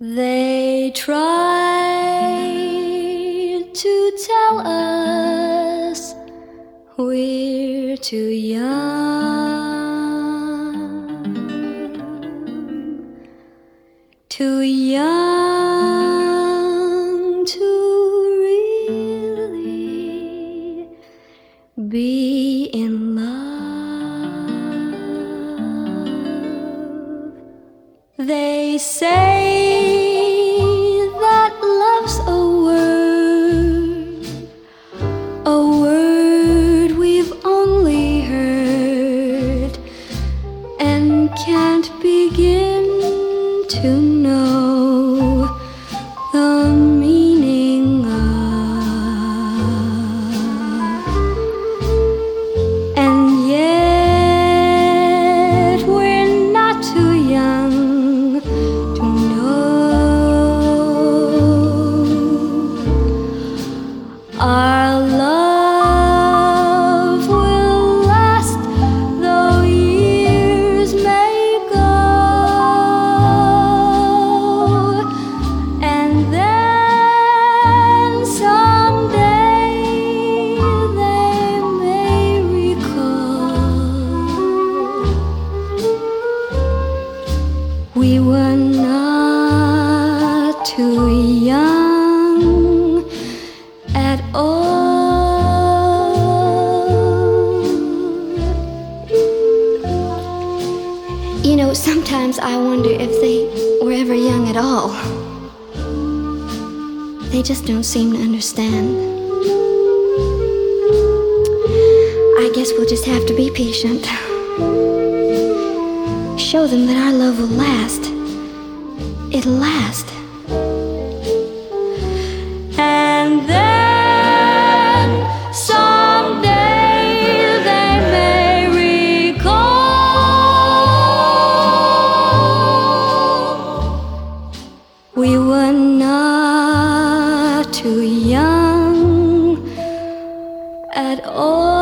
They try to tell us we're too young to really be in love. They say that love's a word we've only heard and can't begin to know the meaning of. And yet we're not too young to know our love will last though years may go, and then someday they may recall we were not too young at all. You know, sometimes I wonder if they were ever young at all. They just don't seem to understand. I guess we'll just have to be patient. Show them that our love will last. It'll last. And then someday they may recall we were not too young at all.